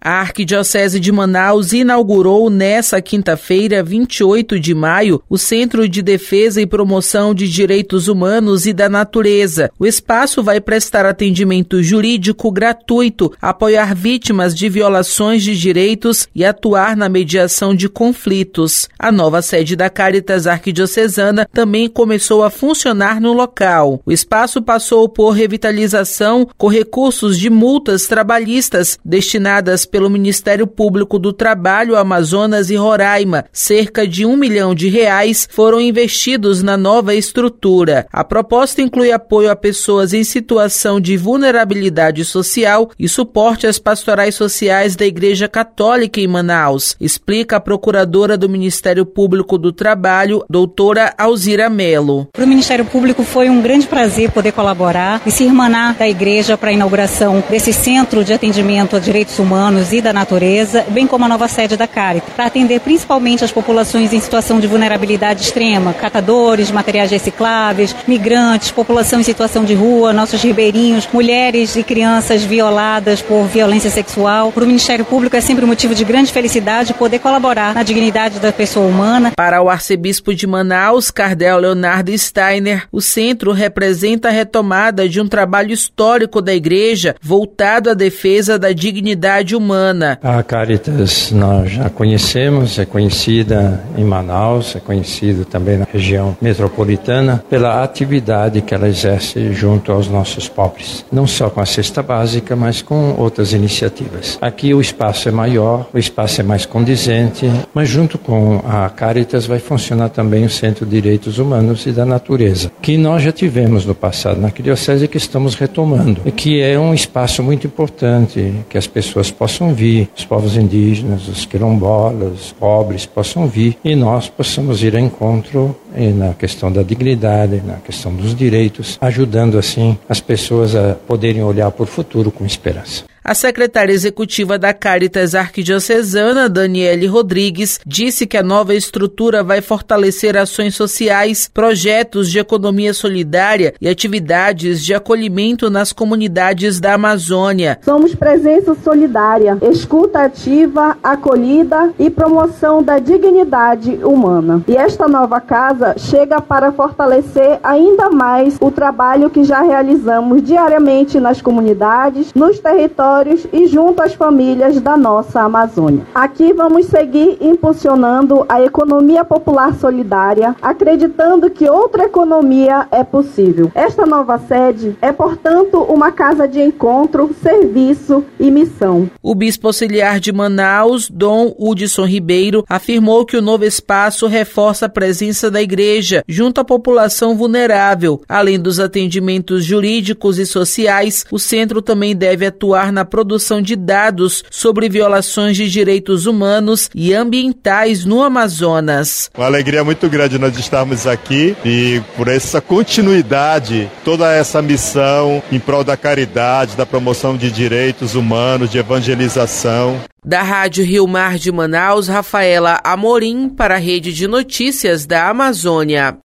A Arquidiocese de Manaus inaugurou nesta quinta-feira, 28 de maio, o Centro de Defesa e Promoção de Direitos Humanos e da Natureza. O espaço vai prestar atendimento jurídico gratuito, apoiar vítimas de violações de direitos e atuar na mediação de conflitos. A nova sede da Cáritas Arquidiocesana também começou a funcionar no local. O espaço passou por revitalização com recursos de multas trabalhistas destinadas pelo Ministério Público do Trabalho, Amazonas e Roraima. Cerca de R$1 milhão foram investidos na nova estrutura. A proposta inclui apoio a pessoas em situação de vulnerabilidade social e suporte às pastorais sociais da Igreja Católica em Manaus, explica a procuradora do Ministério Público do Trabalho, doutora Alzira Mello. Para o Ministério Público foi um grande prazer poder colaborar e se irmanar da Igreja para a inauguração desse Centro de Atendimento a Direitos Humanos e da Natureza, bem como a nova sede da Cáritas, para atender principalmente as populações em situação de vulnerabilidade extrema, catadores, materiais recicláveis, migrantes, população em situação de rua, nossos ribeirinhos, mulheres e crianças violadas por violência sexual. Para o Ministério Público é sempre um motivo de grande felicidade poder colaborar na dignidade da pessoa humana. Para o arcebispo de Manaus, Cardeal Leonardo Steiner, o centro representa a retomada de um trabalho histórico da Igreja voltado à defesa da dignidade humana. A Cáritas nós já conhecemos, é conhecida em Manaus, é conhecida também na região metropolitana pela atividade que ela exerce junto aos nossos pobres. Não só com a cesta básica, mas com outras iniciativas. Aqui o espaço é maior, o espaço é mais condizente, mas junto com a Cáritas vai funcionar também o Centro de Direitos Humanos e da Natureza, que nós já tivemos no passado na Arquidiocese e que estamos retomando, e que é um espaço muito importante, que as pessoas possam vir, os povos indígenas, os quilombolas, os pobres possam vir e nós possamos ir ao encontro na questão da dignidade, na questão dos direitos, ajudando assim as pessoas a poderem olhar para o futuro com esperança. A secretária executiva da Cáritas Arquidiocesana, Daniele Rodrigues, disse que a nova estrutura vai fortalecer ações sociais, projetos de economia solidária e atividades de acolhimento nas comunidades da Amazônia. Somos presença solidária, escuta ativa, acolhida e promoção da dignidade humana. E esta nova casa chega para fortalecer ainda mais o trabalho que já realizamos diariamente nas comunidades, nos territórios e junto às famílias da nossa Amazônia. Aqui vamos seguir impulsionando a economia popular solidária, acreditando que outra economia é possível. Esta nova sede é, portanto, uma casa de encontro, serviço e missão. O bispo auxiliar de Manaus, Dom Hudson Ribeiro, afirmou que o novo espaço reforça a presença da Igreja junto à população vulnerável. Além dos atendimentos jurídicos e sociais, o centro também deve atuar na produção de dados sobre violações de direitos humanos e ambientais no Amazonas. Uma alegria muito grande nós estarmos aqui e por essa continuidade, toda essa missão em prol da caridade, da promoção de direitos humanos, de evangelização. Da Rádio Rio Mar de Manaus, Rafaela Amorim para a Rede de Notícias da Amazônia.